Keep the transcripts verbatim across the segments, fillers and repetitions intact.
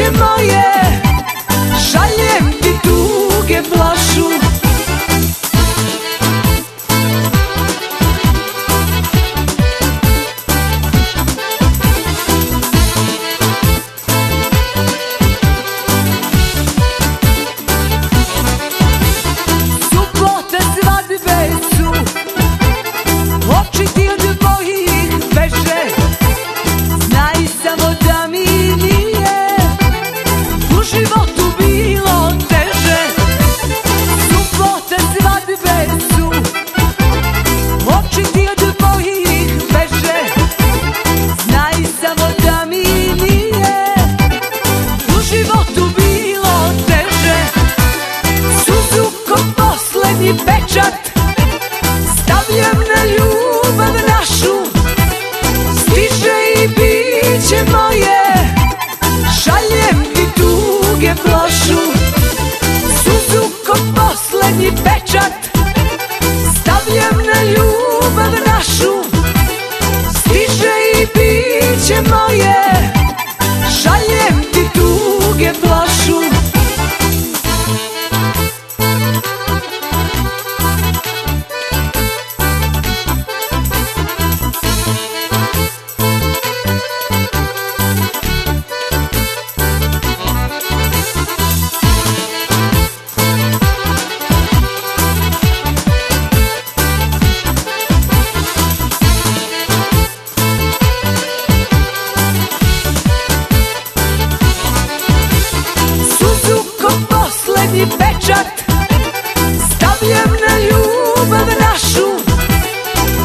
biće moje, šaljem ti tuge plošu. Subote svadbe su, oči ti od mojih beže. Znaj samo da mi nije u životu bilo teže. Subote svadbe su, oči ti od mojih beže. Znaj samo da mi nije u životu bilo teže. Suzu ko poslednji pečat stavljam na ljubav našu. Stiže i biće moje, šaljem ti tuge plošu. Suzu ko poslednji pečat stavljam na ljubav našu. Stiže i biće moje, šaljem ti tuge plošu. Poslednji pečat stavljam na ljubav našu.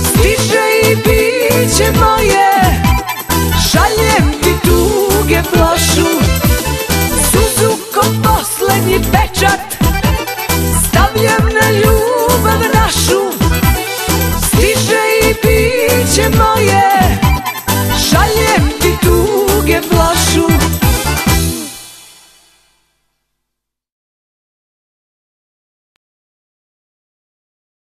Stiže i biće moje, šaljem ti tuge ploše.